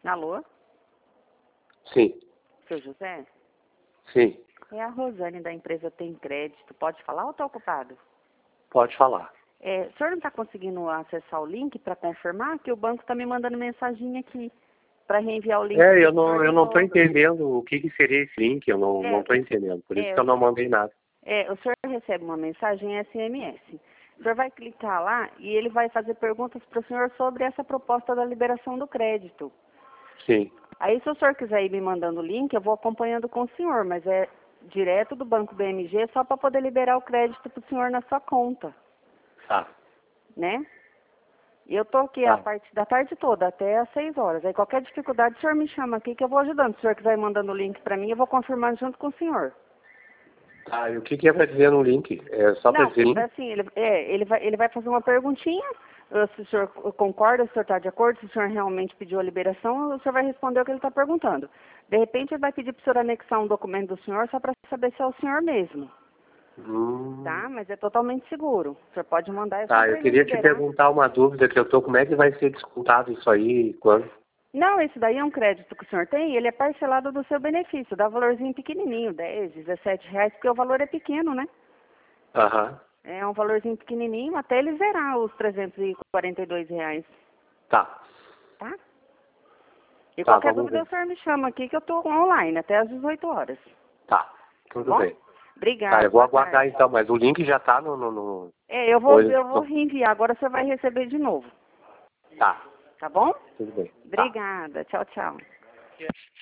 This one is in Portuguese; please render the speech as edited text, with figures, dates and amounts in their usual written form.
Alô? Sim, Seu José? sim, É a Rosane da empresa Tem Crédito. Pode falar ou está ocupado? pode falar. O senhor não está conseguindo acessar o link para confirmar? Que o banco está me mandando mensagem aqui para reenviar o link. Eu não estou entendendo o que seria esse link, eu não estou entendendo, por isso que eu não mandei nada. O senhor recebe uma mensagem SMS. O senhor vai clicar lá e ele vai fazer perguntas para o senhor sobre essa proposta da liberação do crédito. Sim, Aí, se o senhor quiser ir me mandando o link, eu vou acompanhando com o senhor, mas é direto do Banco BMG só para poder liberar o crédito para o senhor na sua conta, tá. né? E eu tô aqui Tá. a parte da tarde toda, até às 6 horas. Aí, qualquer dificuldade, o senhor me chama aqui que eu vou ajudando. Se o senhor quiser ir mandando o link para mim, eu vou confirmando junto com o senhor. Tá, e o que é para dizer no link? É só para Não, dizer link? assim, ele vai fazer uma perguntinha, se o senhor concorda, se o senhor está de acordo, se o senhor realmente pediu a liberação, o senhor vai responder o que ele está perguntando. De repente, ele vai pedir para o senhor anexar um documento do senhor só para saber se é o senhor mesmo, tá? Mas é totalmente seguro. O senhor pode mandar, é só Tá, para eu ele queria te liberar. perguntar uma dúvida que eu tô, como é que vai ser descontado isso aí e quando? Não, esse daí é um crédito que o senhor tem, ele é parcelado do seu benefício, dá valorzinho pequenininho, 10, 17 reais, porque o valor é pequeno, né? Aham, É um valorzinho pequenininho, até ele zerar os 342 reais, tá, tá? E tá, qualquer vamos dúvida, ver. o senhor me chama aqui que eu estou online até às 18 horas. Tá, Tá tudo bom? bem. Obrigada. Tá, eu vou Boa aguardar tarde. então, mas o link já tá no... Eu vou reenviar. Agora você vai receber de novo. Tá, Tá bom? tudo bem. Tá. Obrigada. Tchau, tchau.